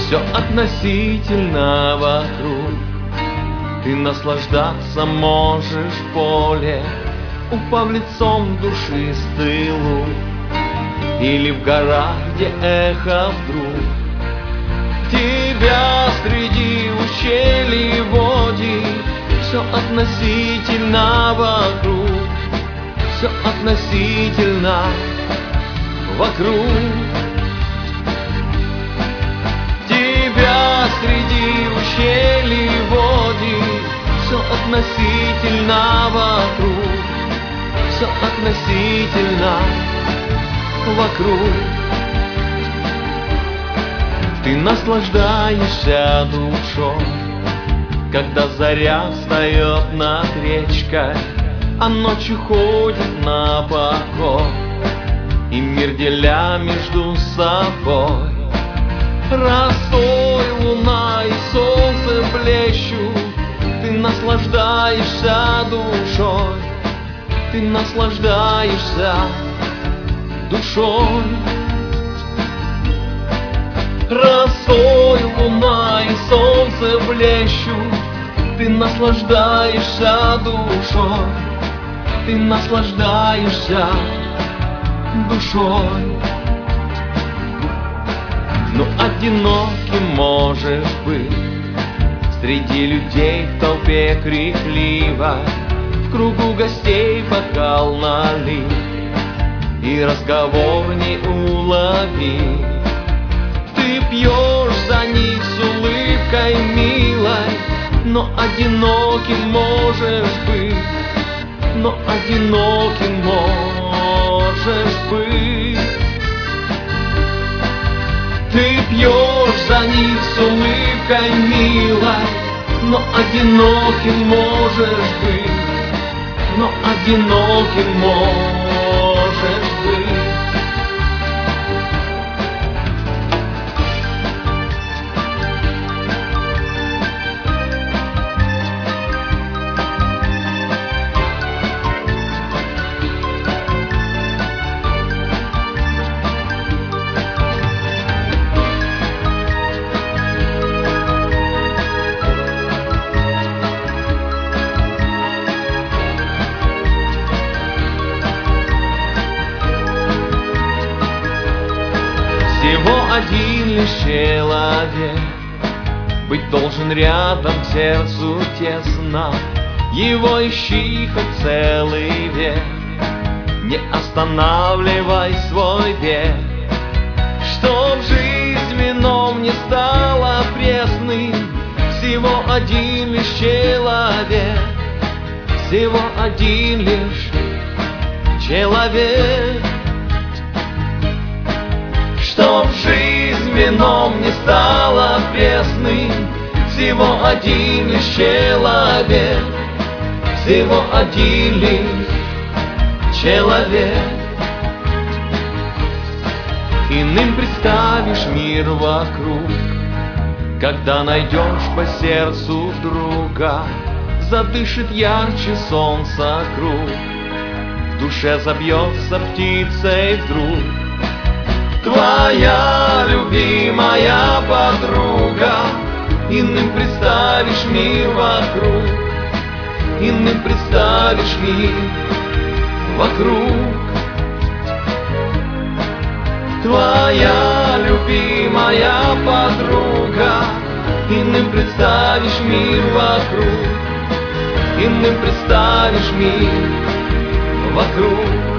Все относительно вокруг. Ты наслаждаться можешь в поле, упав лицом в душистый луг, или в горах, где эхо вдруг тебя среди ущелий водит. Все относительно вокруг, все относительно вокруг. Тебя среди ущелий водит. Все относительно вокруг, все относительно вокруг. Ты наслаждаешься душой, когда заря встает над речкой, а ночью ходит на покой, и мир деля между собой. Росой луна и солнце блещут. Ты наслаждаешься душой, ты наслаждаешься душой. Росой луна и солнце блещут. Ты наслаждаешься душой, ты наслаждаешься душой. Но одиноким можешь быть среди людей в толпе крикливой, в кругу гостей бокал налить и разговор не уловить. Ты пьешь за них с улыбкой милой, но одиноким можешь быть, но одиноким можешь быть. Ты пьешь за них с улыбкой милой, но одиноким можешь быть, но одиноким можешь быть. Всего один лишь человек быть должен рядом, сердцу тесно. Его ищи хоть целый век, не останавливай свой бег, чтоб жизнь вином не стала пресной. Всего один лишь человек, всего один лишь человек. Чтоб жизнь вином не стала пресной, всего один лишь человек, всего один лишь человек. Иным представишь мир вокруг, когда найдешь по сердцу друга. Задышит ярче солнца круг, в душе забьется птицей вдруг твоя любимая подруга. Иным представишь мир вокруг, иным представишь мир вокруг. Твоя любимая подруга. Иным представишь мир вокруг, иным представишь мир вокруг.